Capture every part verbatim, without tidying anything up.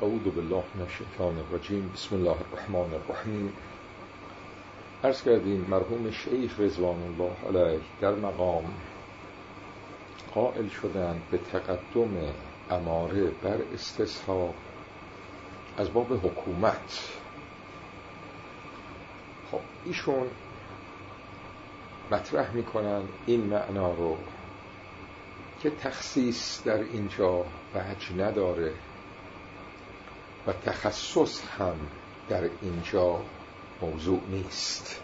اعوذ بالله من الشیطان الرجیم. بسم الله الرحمن الرحیم. عرض کردیم مرحوم شیخ رضوان الله علیه در مقام قائل شدند به تقدم اماره بر استصحاب از باب حکومت. خب ایشون مطرح میکنن این معنا رو که تخصیص در اینجا وجه نداره و تخصص هم در اینجا موضوع نیست.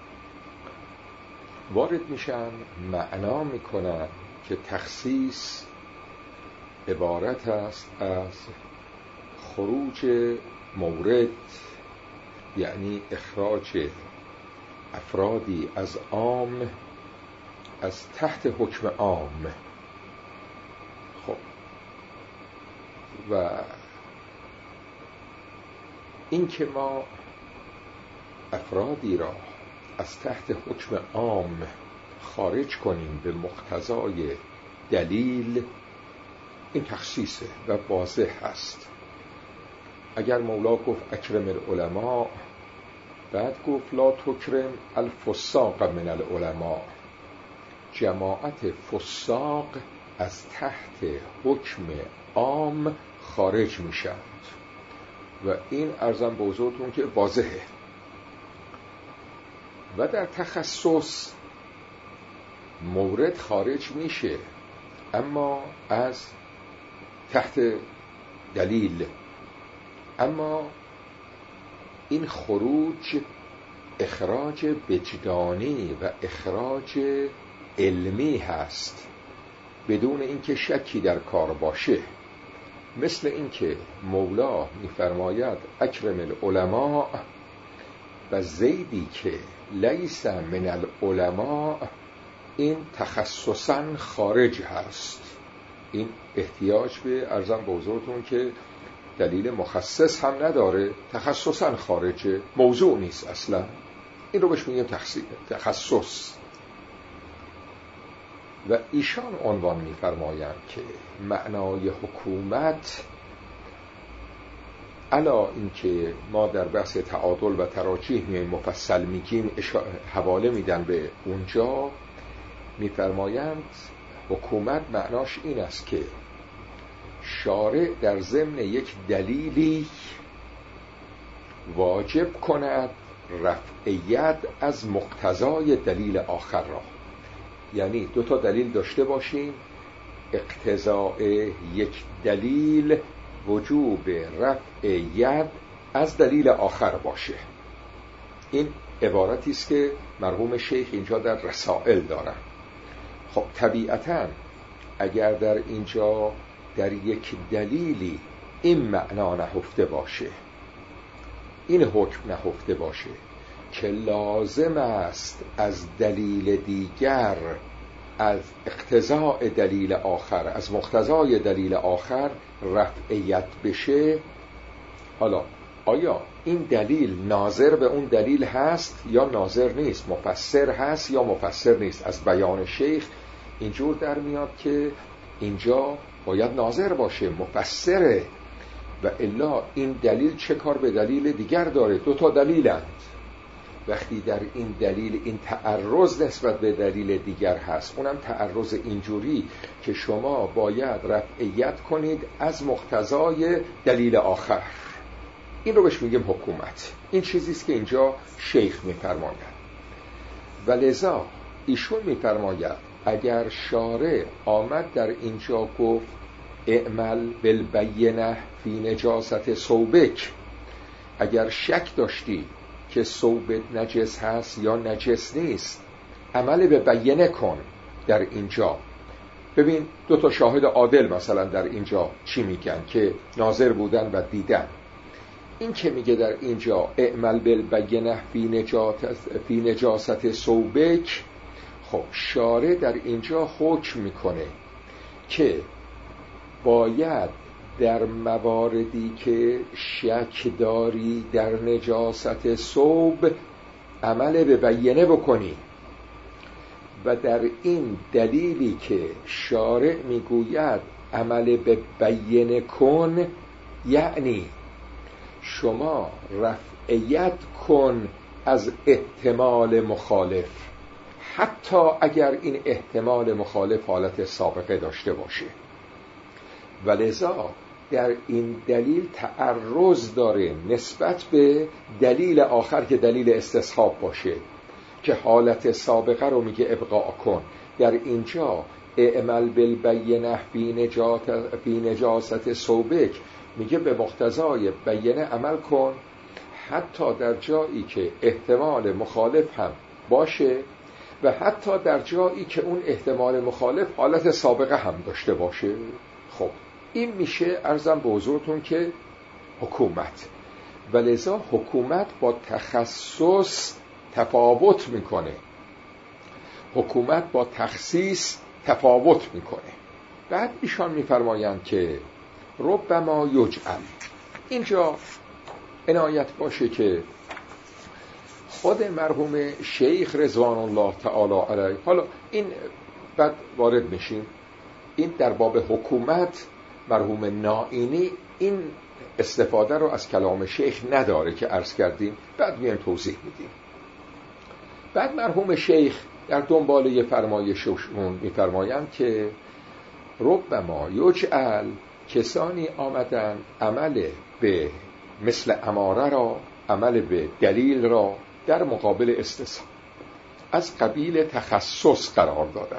وارد میشن معنا میکنن که تخصیص عبارت است از خروج مورد، یعنی اخراج افرادی از عام از تحت حکم عام. خب و این که ما افرادی را از تحت حکم عام خارج کنیم به مقتضای دلیل، این تخصیصه و واضح هست. اگر مولا گفت اکرم العلماء، بعد گفت لا تکرم الفساق من العلماء، جماعت فساق از تحت حکم عام خارج میشند و این عرضم به حضورتون که واضحه. و در تخصص مورد خارج میشه اما از تحت دلیل، اما این خروج اخراج وجدانی و اخراج علمی هست بدون اینکه شکی در کار باشه. مثل اینکه مولا میفرماید اکرم العلماء و زیدی که لیس من العلماء، این تخصصاً خارج هست. این احتیاج به عرضم به حضورتون که دلیل مخصص هم نداره، تخصصاً خارجه، موضوع نیست اصلا. این رو بهش میگیم تخصص. و ایشان عنوان می‌فرمایند که معنای حکومت، علا اینکه ما در بحث تعادل و تراجیح میایم مفصل میگیم، حواله میدن به اونجا، می‌فرمایند حکومت معناش این است که شارع در ضمن یک دلیلی واجب کند رفع ید از مقتضای دلیل آخر را. یعنی دو تا دلیل داشته باشیم، اقتضاء یک دلیل وجوب رفع ید از دلیل آخر باشه. این عبارتی است که مرحوم شیخ اینجا در رسائل دارن. خب طبیعتاً اگر در اینجا در یک دلیلی این معنا نهفته باشه، این حکم نهفته باشه که لازم است از دلیل دیگر، از اقتضاء دلیل آخر، از مقتضای دلیل آخر رفع ید بشه، حالا آیا این دلیل ناظر به اون دلیل هست یا ناظر نیست، مفسر هست یا مفسر نیست؟ از بیان شیخ اینجور در میاد که اینجا باید ناظر باشه، مفسره، و الا این دلیل چه کار به دلیل دیگر داره؟ دو تا دلیلند. وقتی در این دلیل این تعرض نسبت به دلیل دیگر هست، اونم تعرض اینجوری که شما باید رفع ید کنید از مقتضای دلیل آخر، این رو بهش میگیم حکومت. این چیزیست که اینجا شیخ میفرماید. ولذا ایشون میفرماید اگر شارع آمد در اینجا گفت اعمل بالبینه فی نجاست ثوبک، اگر شک داشتی که ثوبت نجس هست یا نجس نیست، عمل به بینه کن. در اینجا ببین دو تا شاهد عادل مثلا در اینجا چی میگن که ناظر بودن و دیدن. این که میگه در اینجا اعمل بالبینه فی نجاست فی نجاست ثوبک، خب شارع در اینجا حکم میکنه که باید در مواردی که شک داری در نجاست ثوب عمل به بینه بکنی. و در این دلیلی که شارع میگوید عمل به بینه کن، یعنی شما رفعیت کن از احتمال مخالف، حتی اگر این احتمال مخالف حالت سابقه داشته باشه. ولذا در این دلیل تعرض داره نسبت به دلیل آخر که دلیل استصحاب باشه که حالت سابقه رو میگه ابقاء کن. در اینجا اعمل بالبینه فی نجات فی نجاست ثوبک میگه به مقتضای بینه عمل کن، حتی در جایی که احتمال مخالف هم باشه و حتی در جایی که اون احتمال مخالف حالت سابقه هم داشته باشه. خب این میشه عرضم به حضورتون که حکومت. ولذا حکومت با تخصص تفاوت میکنه، حکومت با تخصیص تفاوت میکنه. بعد ایشان میفرمایند که ربما یجعل، اینجا عنایت باشه که خود مرحوم شیخ رضوان الله تعالی علیه، حالا این بعد وارد میشیم، این در باب حکومت مرحوم نائینی این استفاده رو از کلام شیخ نداره که عرض کردیم، بعد میایم توضیح میدیم. بعد مرحوم شیخ در دنباله فرمایششون میفرمایند که ربما یجعل، کسانی آمدن عمل به مثل اماره را، عمل به دلیل را در مقابل استصحاب از قبیل تخصص قرار دادن.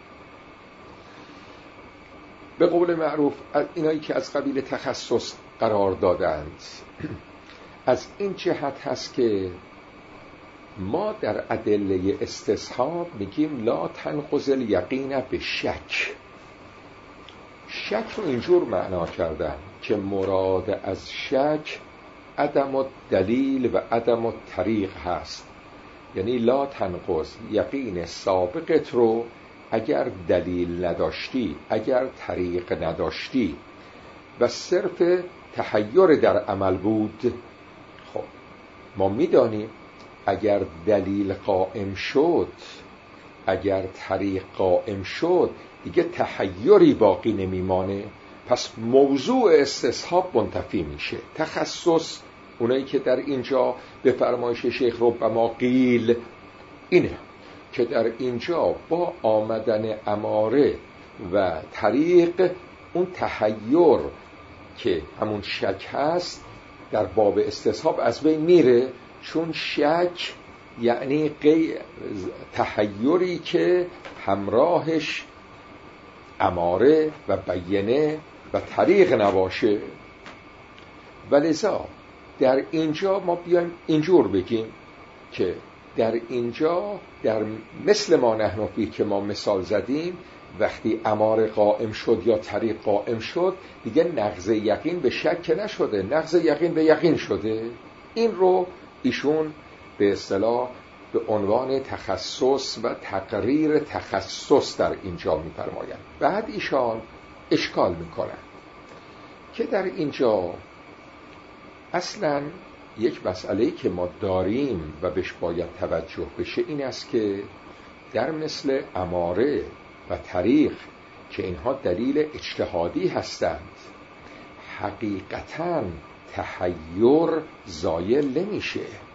به قول معروف اینایی که از قبیل تخصص قرار دادند از این جهت هست که ما در ادله استصحاب میگیم لا تنقض الیقین به شک. شک رو اینجور معنا کردن که مراد از شک عدم الدلیل و عدم الطریق هست. یعنی لا تنقض، یقین سابقت رو اگر دلیل نداشتی، اگر طریق نداشتی و صرف تحیر در عمل بود، خب ما میدانیم اگر دلیل قائم شد، اگر طریق قائم شد، دیگه تحیری باقی نمیمانه، پس موضوع استصحاب منتفی میشه. تخصص، اونایی که در اینجا به فرمایش شیخ ربما قیل اینه که در اینجا با آمدن اماره و طریق اون تحیر که همون شک هست در باب استصحاب از بین میره، چون شک یعنی غیر تحیری که همراهش اماره و بیینه و طریق نباشه. ولذا در اینجا ما بیایم اینجور بگیم که در اینجا در مثل ما نحن فیه که ما مثال زدیم، وقتی اماره قائم شد یا طریق قائم شد، دیگه نقض یقین به شک نشده، نقض یقین به یقین شده. این رو ایشون به اصطلاح به عنوان تخصص و تقریر تخصص در اینجا می‌فرمایند. بعد ایشان اشکال می‌کنند که در اینجا اصلاً یک مسئله‌ای که ما داریم و بهش باید توجه بشه این است که در مثل اماره و طریق که اینها دلیل اجتهادی هستند، حقیقتاً تحیر زایل نمیشه.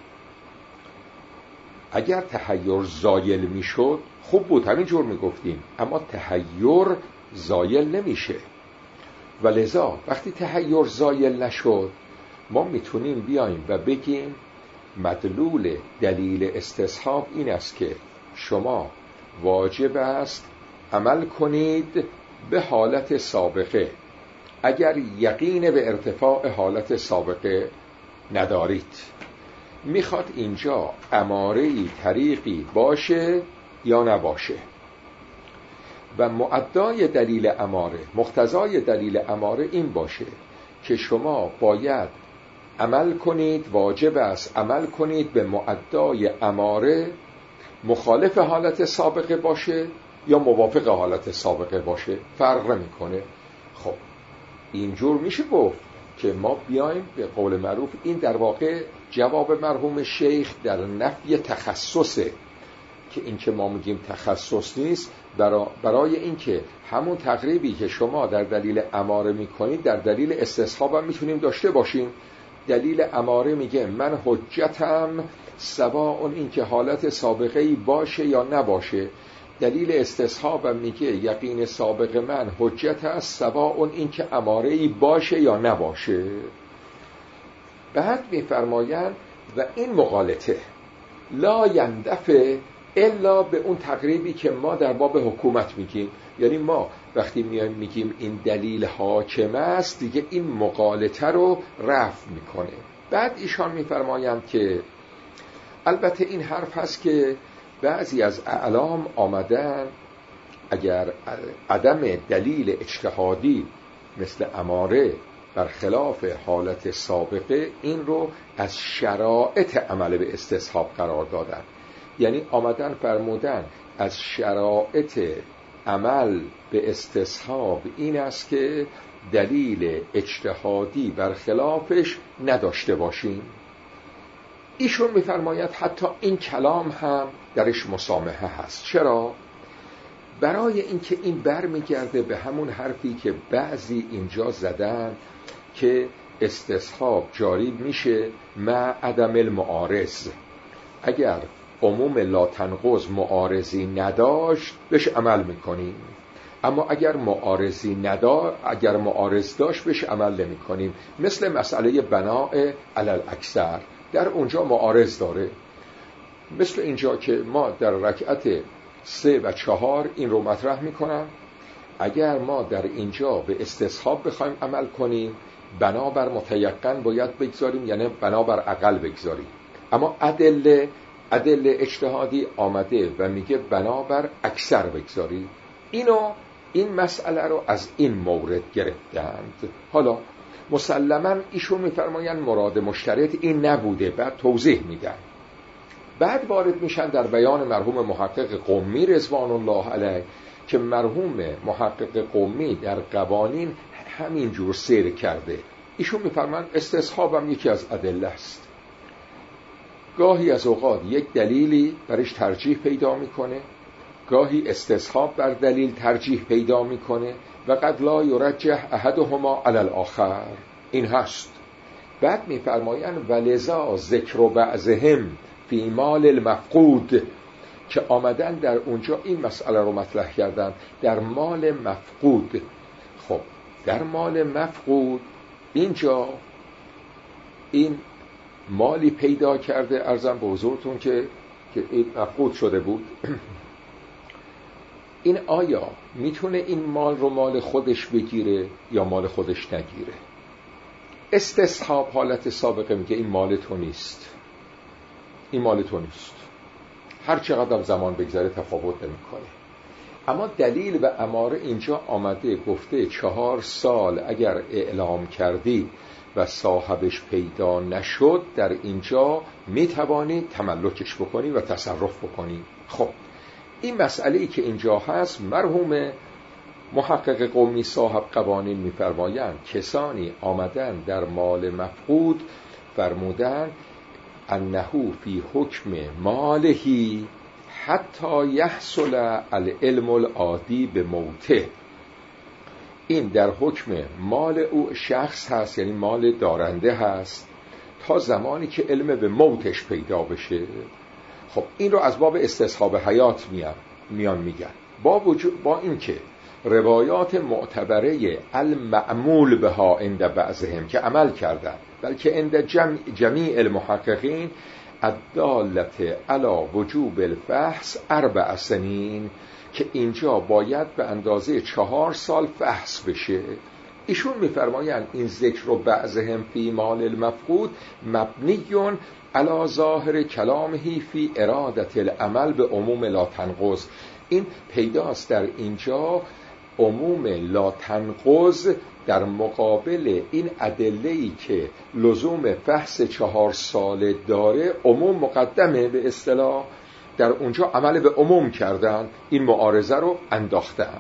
اگر تحیر زایل میشد خوب بود، همین جور میگفتیم، اما تحیر زایل نمیشه. ولذا وقتی تحیر زایل نشد، ما میتونیم بیایم و بگیم مدلول دلیل استصحاب این است که شما واجب است عمل کنید به حالت سابقه اگر یقین به ارتفاع حالت سابقه ندارید. میخواد اینجا اماره‌ای طریقی باشه یا نباشه و معدای دلیل اماره، مقتضای دلیل اماره این باشه که شما باید عمل کنید، واجب است عمل کنید به معدای اماره، مخالف حالت سابقه باشه یا موافق حالت سابقه باشه، فرق نمیکنه. خب اینجور میشه گفت که ما بیایم به قول معروف، این در واقع جواب مرحوم شیخ در نفی تخصصه که این که ما میگیم تخصص نیست، برای این که همون تقریبی که شما در دلیل اماره میکنید در دلیل استصحاب هم میتونیم داشته باشیم. دلیل اماره میگه من حجتم سواء این که حالت سابقه‌ای باشه یا نباشه. دلیل استصحاب هم میگه یقین سابق من حجت است سواء این که اماره‌ای باشه یا نباشه. بعد میفرمایند و این مغالطه لا یندفع الا به اون تقریبی که ما در باب حکومت میگیم. یعنی ما وقتی میایم میگیم این دلیل حاکم است دیگه این مغالطه رو رفع میکنه. بعد ایشان میفرمایند که البته این حرف هست که بعضی از اعلام آمدن اگر عدم دلیل اجتهادی مثل اماره برخلاف حالت سابقه این رو از شرایط عمل به استصحاب قرار دادن. یعنی آمدن فرمودن از شرایط عمل به استصحاب این است که دلیل اجتهادی برخلافش نداشته باشیم. ایشون میفرماید حتی این کلام هم درش مسامحه هست. چرا؟ برای اینکه این بر میگرده به همون حرفی که بعضی اینجا زدن که استصحاب جاری میشه مع عدم المعارض. اگر عموم لا تنقض معارضی نداشت بهش عمل میکنیم، اما اگر معارضی نداشت اگر معارض داشت بهش عمل نمیکنیم. مثل مسئله بناء علی الاکثر در اونجا معارض داره. مثل اینجا که ما در رکعت سه و چهار این رو مطرح میکنم، اگر ما در اینجا به استصحاب بخوایم عمل کنیم بنابر متیقن باید بگذاریم، یعنی بنابر عقل بگذاریم. اما ادله ادله اجتهادی آمده و میگه بنابر اکثر بگذاریم. اینو این مسئله رو از این مورد گرفتند. حالا مسلماً ایشون میفرمایند مراد مشترط این نبوده، بعد توضیح میدن. بعد وارد میشن در بیان مرحوم محقق قمی رضوان الله علیه که مرحوم محقق قمی در قوانین همین جور سیر کرده. ایشون میفرمایند استصحاب هم یکی از ادله است. گاهی از اوقات یک دلیلی برش ترجیح پیدا میکنه، گاهی استصحاب بر دلیل ترجیح پیدا میکنه و قد لا یرجح احدهما علی الاخر. این هست. بعد میفرمایند ولذا ذکر بعضهم فی مال المفقود که آمدن در اونجا این مسئله رو مطرح کردن در مال مفقود. خب در مال مفقود اینجا این مالی پیدا کرده عرضم به حضورتون که که این مفقود شده بود. این آیا میتونه این مال رو مال خودش بگیره یا مال خودش نگیره؟ استصحاب حالت سابقه میگه این مال تو نیست، این مال تو نیست، هر چقدر زمان بگذره تفاوت نمیکنه. اما دلیل و اماره اینجا آمده گفته چهار سال اگر اعلام کردی و صاحبش پیدا نشد در اینجا میتوانی تملکش بکنی و تصرف بکنی. خب این مسئله ای که اینجا هست مرحوم محقق قمی صاحب قوانین میفرمایند کسانی آمدن در مال مفقود فرمودن انه فی حکم مالهی حتی یحصل العلم العادی به موته. این در حکم مال او شخص هست، یعنی مال دارنده هست تا زمانی که علم به موتش پیدا بشه. خب این رو از باب استصحاب حیات میان میان میگن با وجود با اینکه روایات معتبره المعمول بها عند بعضهم که عمل کردن بلکه عند جمع جمیع المحققین الدالت علی وجوب الفحص اربع سنین که اینجا باید به اندازه چهار سال فحص بشه. ایشون میفرمایند این ذکر و بعضهم فی مال المفقود مبنیون علی ظاهر کلامه فی ارادت العمل به عموم لا تنقض. این پیداست در اینجا عموم لا تنقض در مقابل این ادله‌ای که لزوم فحص چهار ساله داره عموم مقدمه به اصطلاح. در اونجا عمل به عموم کردن، این معارضه رو انداختن.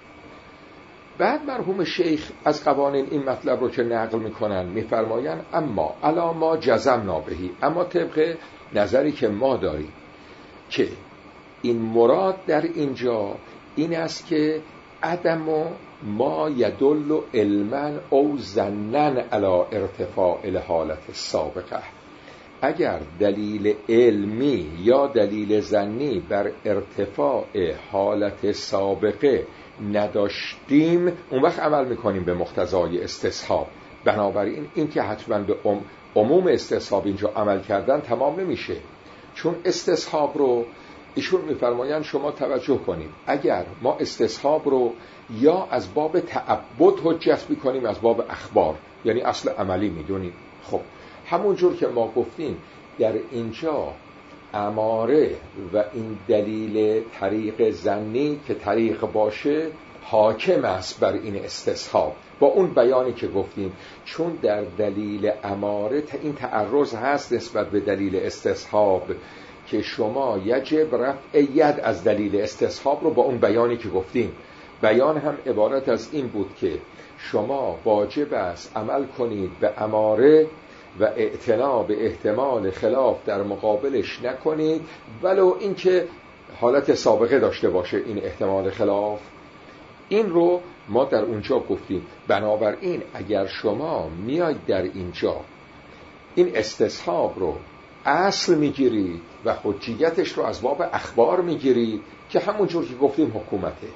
بعد مرحوم شیخ از قوانین این مطلب رو که نقل میکنن میفرماین اما علا ما جزمنا بهی، اما طبق نظری که ما داریم که این مراد در اینجا این است که عدم ما یدل علما او ظنا علی ارتفاع الحالت السابقه، اگر دلیل علمی یا دلیل ظنی بر ارتفاع حالت سابقه نداشتیم، اون وقت عمل میکنیم به مقتضای استصحاب. بنابراین این که حتما به عموم استصحاب اینجا عمل کردن تمام نمیشه، چون استصحاب رو ایشون میفرمایند شما توجه کنید، اگر ما استصحاب رو یا از باب تعبد حجت میکنیم از باب اخبار، یعنی اصل عملی میدونیم. خب همونجور که ما گفتیم در اینجا اماره و این دلیل طریق ظنی که طریق باشه حاکم است بر این استصحاب با اون بیانی که گفتیم، چون در دلیل اماره این تعرض هست نسبت به دلیل استصحاب که شما یجب رفع ید از دلیل استصحاب رو با اون بیانی که گفتیم. بیان هم عبارت از این بود که شما واجب است عمل کنید به اماره و اعتنا به احتمال خلاف در مقابلش نکنید، ولو اینکه حالت سابقه داشته باشه این احتمال خلاف. این رو ما در اونجا گفتیم. بنابراین اگر شما میاید در اینجا این استصحاب رو اصل میگیرید و حجیتش رو از باب اخبار میگیرید که همونجور که گفتیم حکومته،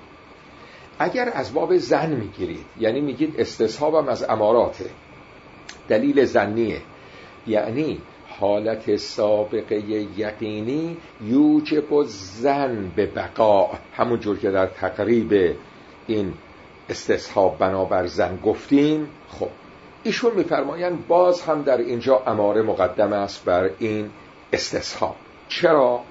اگر از باب ظن میگیرید یعنی میگید استصحابم از اماراته، دلیل ظنیه، یعنی حالت سابقه یقینی یوجب الظن به بقا، همونجور که در تقریب این استصحاب بنابر ظن گفتیم. خب ایشون میفرمایند باز هم در اینجا اماره مقدم است بر این استصحاب. چرا؟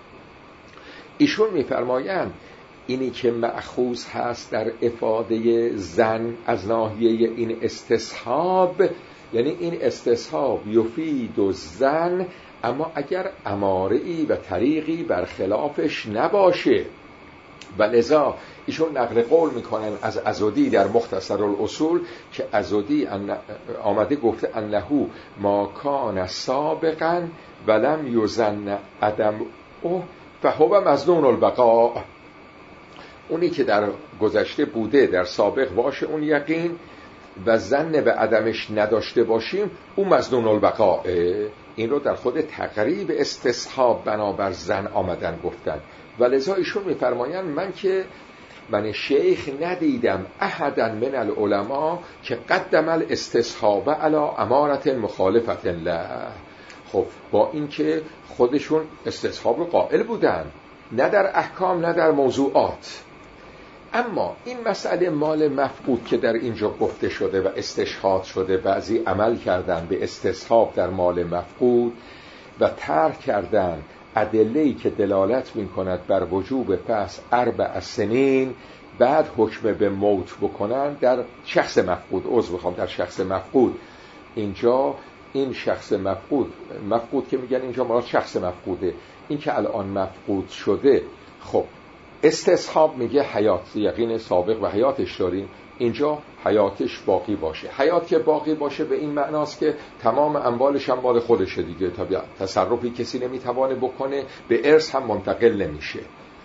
ایشون میفرمایند اینی که مأخوذ هست در افاده ظن از ناحیه این استصحاب، یعنی این استصحاب یفید و ظن، اما اگر اماره‌ای و طریقی برخلافش نباشه. و لذا ایشون نقل قول میکنن از عضدی در مختصر الاصول که عضدی آمده گفته انه ما کان سابقا ولم یظن عدم او فهو مظنون البقاء، اونی که در گذشته بوده در سابق باشه اون یقین و ظن به عدمش نداشته باشیم اون مظنون البقاء. این رو در خود تقریب استصحاب بنابر ظن آمدن گفتن. و لذا ایشون میفرمایند من که من شیخ ندیدم احدا من العلماء که قدم الاستصحاب علی امارت مخالفت له. خب با این که خودشون استصحاب رو قائل بودن نه در احکام نه در موضوعات، اما این مسئله مال مفقود که در اینجا گفته شده و استشهاد شده، بعضی عمل کردن به استصحاب در مال مفقود و ترک کردن ادله‌ای که دلالت می‌کند بر وجوب پس اربع سنین بعد حکم به موت بکنن در شخص مفقود. عذر می‌خوام در شخص مفقود. اینجا این شخص مفقود مفقود که میگن اینجا مراد شخص مفقوده، این که الان مفقود شده. خب استصحاب میگه حیات، یقین سابق و حیاتش داریم، اینجا حیاتش باقی باشه. حیات که باقی باشه به این معناست که تمام اموالش هم مال خودشه دیگه، طبیعت تصرفی کسی نمیتوانه بکنه، به ارث هم منتقل نمیشه.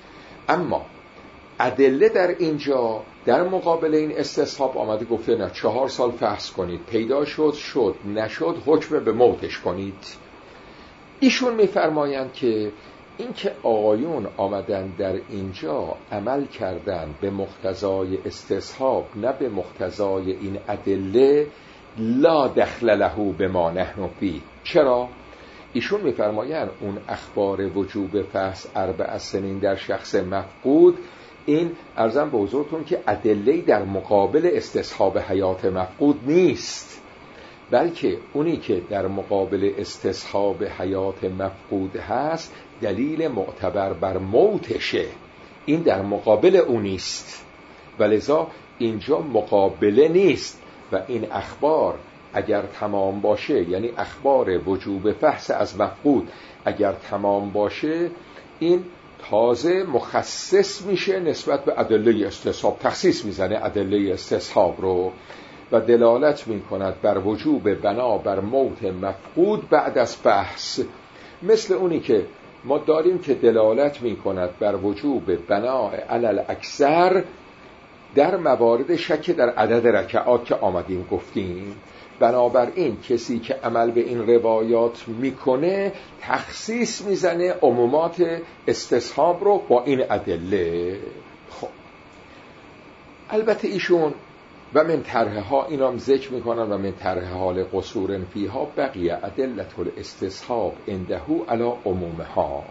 اما ادله در اینجا در مقابل این استصحاب آمده گفته نه، چهار سال فحص کنید، پیدا شد شد، نشد حکم به موتش کنید. ایشون میفرمایند که این که آقایون آمدن در اینجا عمل کردن به مقتضای استصحاب نه به مقتضای این ادله، لا دخل له بما نحن فیه. چرا؟ ایشون میفرمایند اون اخبار وجوب فحص اربع سنین در شخص مفقود، این عرضم به حضورتون که ادله‌ای در مقابل استصحاب حیات مفقود نیست، بلکه اونی که در مقابل استصحاب حیات مفقود هست دلیل معتبر بر موتشه، این در مقابل اونیست. ولذا اینجا مقابله نیست و این اخبار اگر تمام باشه، یعنی اخبار وجوب فحص از مفقود اگر تمام باشه، این تازه مخصص میشه نسبت به ادله استصحاب، تخصیص میزنه ادله استصحاب رو و دلالت میکند بر وجوب بنا بر موت مفقود بعد از بحث. مثل اونی که ما داریم که دلالت می کند بر وجوب بناء علی الاکثر در موارد شک در عدد رکعات که آمدیم گفتیم. بنابراین کسی که عمل به این روایات میکنه تخصیص میزنه عمومات استصحاب رو با این ادله. خب البته ایشون و من طرحها اینام ذکر میکنن و من طرح حال قصور فیها بقیه ادلت الاستصحاب عنده علی عمومها.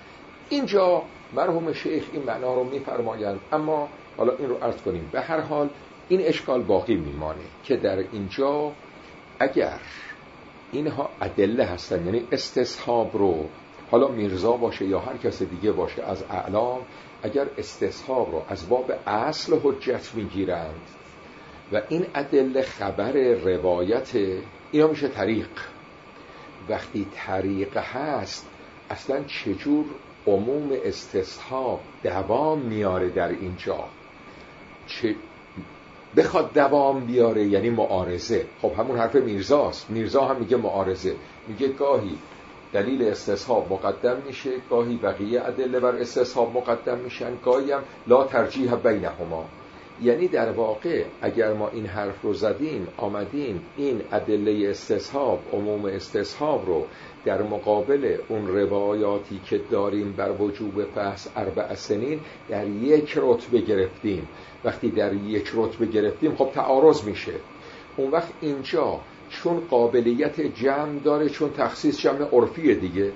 اینجا مرحوم شیخ این معنا رو میفرمایند، اما حالا این رو عرض کنیم به هر حال این اشکال باقی میمانه که در اینجا اگر اینها ادله هستن، یعنی استصحاب رو حالا میرزا باشه یا هر کس دیگه باشه از اعلام، اگر استصحاب رو از باب اصل حجت میگیرند و این ادله خبر روایت، اینا میشه طریق. وقتی طریق هست اصلا چجور عموم استصحاب دوام میاره در اینجا؟ چه بخواد دوام بیاره یعنی معارضه. خب همون حرف میرزاست. میرزا هم میگه معارضه، میگه گاهی دلیل استصحاب مقدم میشه، گاهی بقیه ادله بر استصحاب مقدم میشن، گاهی هم لا ترجیح بینهما. یعنی در واقع اگر ما این حرف رو زدیم آمدیم این ادله استصحاب، عموم استصحاب رو در مقابل اون روایاتی که داریم بر وجوب فحص اربع سنین در یک رتبه گرفتیم. وقتی در یک رتبه گرفتیم خب تعارض میشه. اون وقت اینجا چون قابلیت جمع داره، چون تخصیص جمع عرفیه دیگه،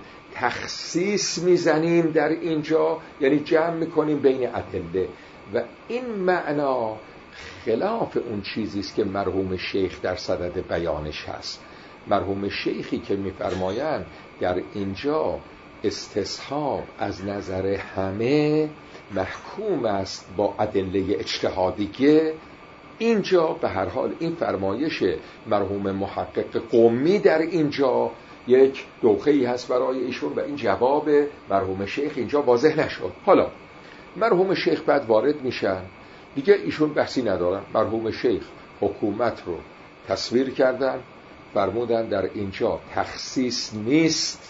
تخصیص میزنیم در اینجا، یعنی جمع میکنیم بین ادله. و این معنا خلاف اون چیزی است که مرحوم شیخ در صدد بیانش هست. مرحوم شیخی که میفرمایند در اینجا استصحاب از نظر همه محکوم است با ادله اجتهادیه، اینجا به هر حال این فرمایش مرحوم محقق قمی در اینجا یک دوخه‌ای هست برای ایشون و این جواب مرحوم شیخ اینجا واضح نشد. حالا مرحوم شیخ بعد وارد میشن دیگه، ایشون بحثی ندارن. مرحوم شیخ حکومت رو تصویر کردن، فرمودن در اینجا تخصیص نیست،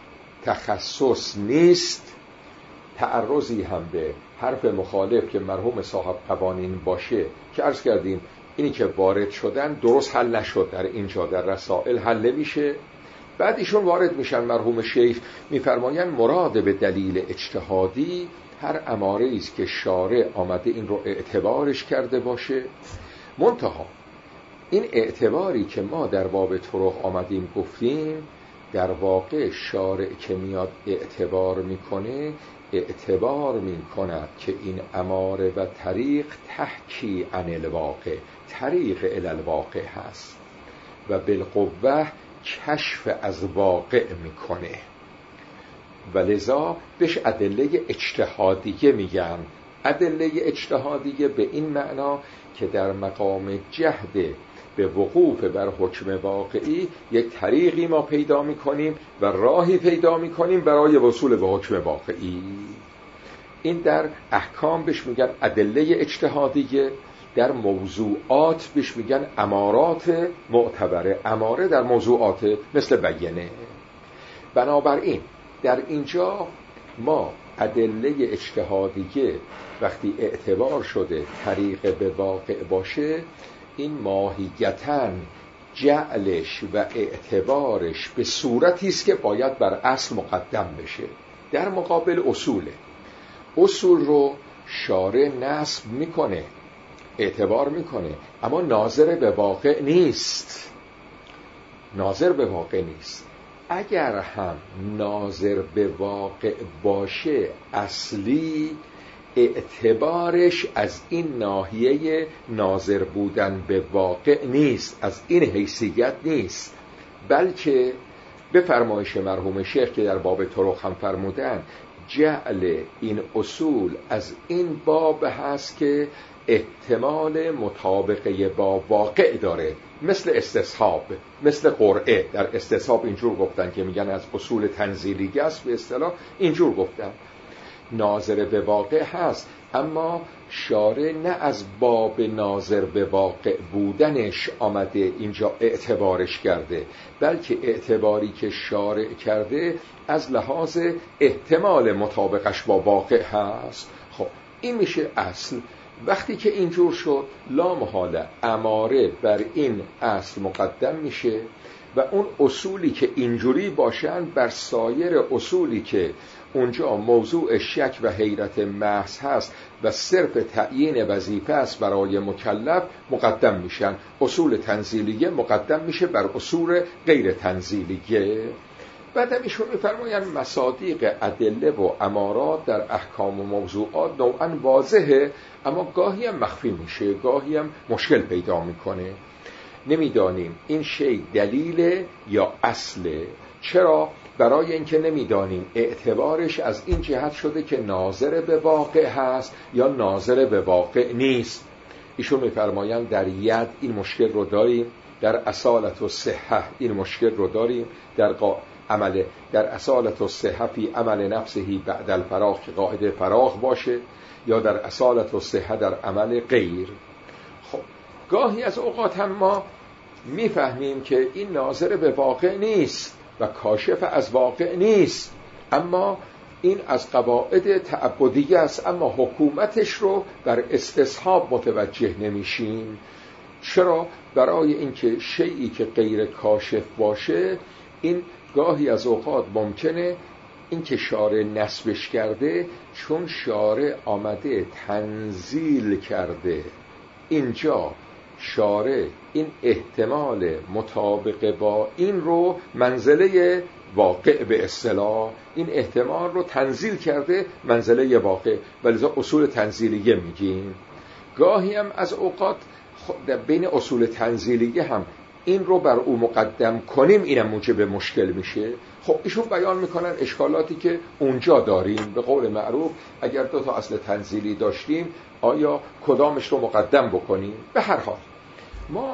تخصص نیست، تعرضی هم به حرف مخالف که مرحوم صاحب قوانین باشه که عرض کردیم اینی که وارد شدن درست حل نشد در اینجا، در رسائل حل نمیشه. بعد ایشون وارد میشن مرحوم شیخ میفرمایند مراد به دلیل اجتهادی هر اماره است که شارع آمده این رو اعتبارش کرده باشه. منتها این اعتباری که ما در باب طرق آمدیم گفتیم، در واقع شارع که میاد اعتبار میکنه اعتبار میکند که این اماره و طریق تحکی عن الواقع، طریق الی الواقع هست و بالقوه کشف از واقع میکنه و لذا بهش ادله اجتهادیه میگن. ادله اجتهادیه به این معنا که در مقام جهد به وقوف بر حکم واقعی یک طریقی ما پیدا میکنیم و راهی پیدا میکنیم برای وصول به حکم واقعی. این در احکام بهش میگن ادله اجتهادیه، در موضوعات بهش میگن امارات معتبره. اماره در موضوعات مثل بیانه. بنابراین در اینجا ما ادله اجتهادیه وقتی اعتبار شده طریق به واقع باشه، این ماهیتاً جعلش و اعتبارش به صورتی است که باید بر اصل مقدم بشه در مقابل اصوله. اصول رو شارع نصب میکنه، اعتبار میکنه، اما ناظر به واقع نیست. ناظر به واقع نیست. اگر هم ناظر به واقع باشه اصلی اعتبارش از این ناحیه ناظر بودن به واقع نیست، از این حیثیت نیست، بلکه به فرمایش مرحوم شیخ که در باب طرق هم فرمودن جعل این اصول از این باب هست که احتمال مطابقه با واقع داره، مثل استصحاب، مثل قرعه. در استصحاب اینجور گفتن که میگن از اصول تنزیلی است، به اصطلاح اینجور گفتن ناظر به واقع هست، اما شارع نه از باب ناظر به واقع بودنش آمده اینجا اعتبارش کرده، بلکه اعتباری که شارع کرده از لحاظ احتمال مطابقش با واقع هست. خب این میشه اصل. وقتی که اینجور شد لا محاله اماره بر این اصل مقدم میشه و اون اصولی که اینجوری باشن بر سایر اصولی که اونجا موضوع شک و حیرت محض هست و صرف تعیین وظیفه است برای مکلف مقدم میشن. اصول تنزیلیه مقدم میشه بر اصول غیر تنزیلیه. بعد هم ایشون میفرمایند مصادیق ادله و امارات در احکام و موضوعات نوعا واضحه، اما گاهی هم مخفی میشه، گاهی هم مشکل پیدا میکنه. نمیدانیم این شی دلیل یا اصله. چرا؟ برای اینکه نمیدانیم اعتبارش از این جهت شده که ناظر به واقع هست یا ناظر به واقع نیست. ایشون میفرمایند در ید این مشکل رو داریم، در اصالت و صحه این مشکل رو داریم، در قا... عمل در اصالت و صحه فی عمل نفسهی بعد الفراغ که قاعده فراغ باشه، یا در اصالت و صحه در عمل غیر. خب گاهی از اوقات هم ما میفهمیم که این ناظر به واقع نیست و کاشف از واقع نیست، اما این از قواعد تعبدیه است، اما حکومتش رو بر استصحاب متوجه نمیشیم. چرا؟ برای اینکه شیئی که غیر کاشف باشه این گاهی از اوقات ممکنه این که شارع نسبش کرده چون شارع آمده تنزیل کرده، اینجا شارع این احتمال مطابق با این رو منزله واقع به اصطلاح این احتمال رو تنزیل کرده منزله واقع، ولذا اصول تنزیلیه میگیم. گاهی هم از اوقات در بین اصول تنزیلیه هم این رو بر او مقدم کنیم، اینم موجب مشکل میشه. خب ایشون بیان میکنن اشکالاتی که اونجا داریم. به قول معروف اگر دو تا اصل تنزیلی داشتیم آیا کدامش رو مقدم بکنیم؟ به هر حال ما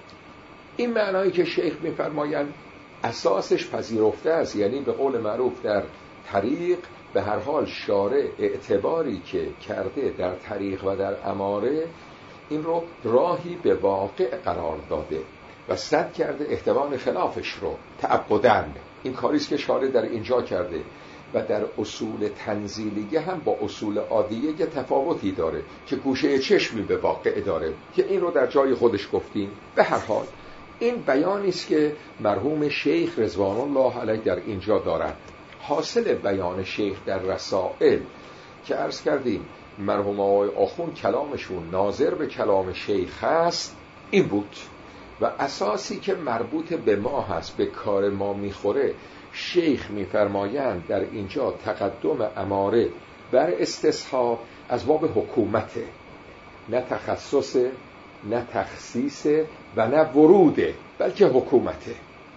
این معنایی که شیخ میفرمایند اساسش پذیرفته است، یعنی به قول معروف در طریق به هر حال شارع اعتباری که کرده در طریق و در اماره این رو راهی به واقع قرار داده و سد کرده احتمال خلافش رو تعبدن. این کاریست که شارع در اینجا کرده و در اصول تنزیلیه هم با اصول عادیه یه تفاوتی داره که گوشه چشمی به واقع داره که این رو در جای خودش گفتیم. به هر حال این بیانی است که مرحوم شیخ رضوان الله علیه در اینجا دارند. حاصل بیان شیخ در رسائل که عرض کردیم مرحوم آقای آخوند کلامشون ناظر به کلام شیخ هست این بود و اساسی که مربوط به ما هست، به کار ما میخوره. شیخ میفرمایند در اینجا تقدم اماره بر استصحاب از باب حکومته، نه تخصصه، نه تخصیصه و نه وروده، بلکه حکومته.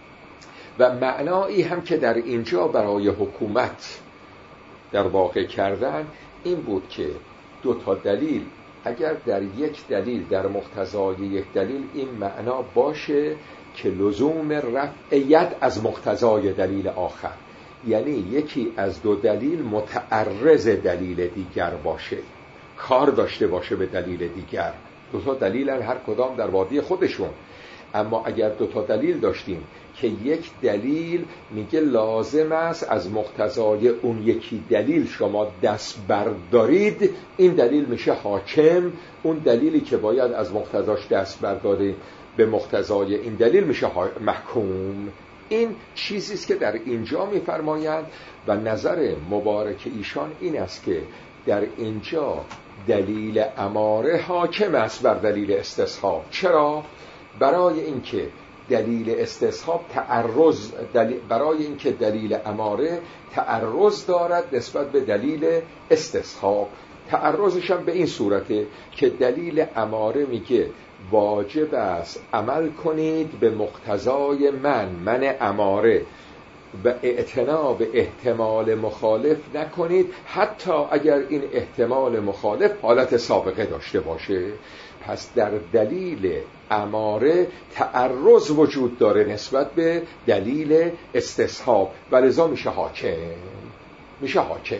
و معنایی هم که در اینجا برای حکومت در واقع کردن این بود که دو تا دلیل اگر در یک دلیل در مقتضای یک دلیل این معنا باشه که لزوم رفع ید از مقتضای دلیل آخر، یعنی یکی از دو دلیل متعرض دلیل دیگر باشه، کار داشته باشه به دلیل دیگر. دو تا دلیل هر کدام در وادی خودشون، اما اگر دو تا دلیل داشتیم که یک دلیل میگه لازم است از مقتضای اون یکی دلیل شما دست بردارید، این دلیل میشه حاکم. اون دلیلی که باید از مقتضاش دست بردارید به مقتضای این دلیل میشه محکوم. این چیزی است که در اینجا میفرمایند و نظر مبارک ایشان این است که در اینجا دلیل اماره حاکم است بر دلیل استصحاب. چرا؟ برای اینکه دلیل استصحاب تعرض دلیل برای اینکه دلیل اماره تعرض دارد نسبت به دلیل استصحاب. تعرضش هم به این صورته که دلیل اماره میگه واجب است عمل کنید به مقتضای من من اماره و اعتنا به احتمال مخالف نکنید، حتی اگر این احتمال مخالف حالت سابقه داشته باشه. پس در دلیل اماره تعرض وجود داره نسبت به دلیل استصحاب و لذا میشه حاکم. میشه حاکم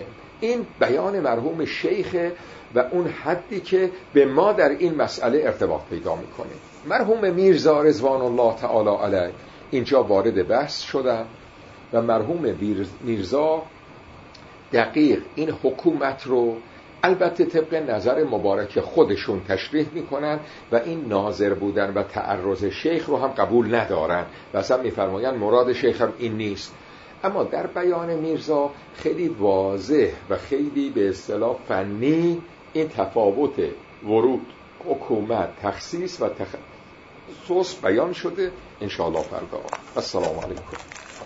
این بیان مرحوم شیخ و اون حدی که به ما در این مسئله ارتباط پیدا میکنه. مرحوم میرزا رضوان الله تعالی علیه اینجا وارد بحث شدن و مرحوم میرزا دقیق این حکومت رو البته طبق نظر مبارک خودشون تشریح میکنن و این ناظر بودن و تعرض شیخ رو هم قبول ندارن و اصلا میفرماین مراد شیخ هم این نیست. اما در بیان میرزا خیلی واضح و خیلی به اصطلاح فنی این تفاوت ورود، حکومت، تخصیص و تخصیص بیان شده. انشاءالله فردا. السلام علیکم.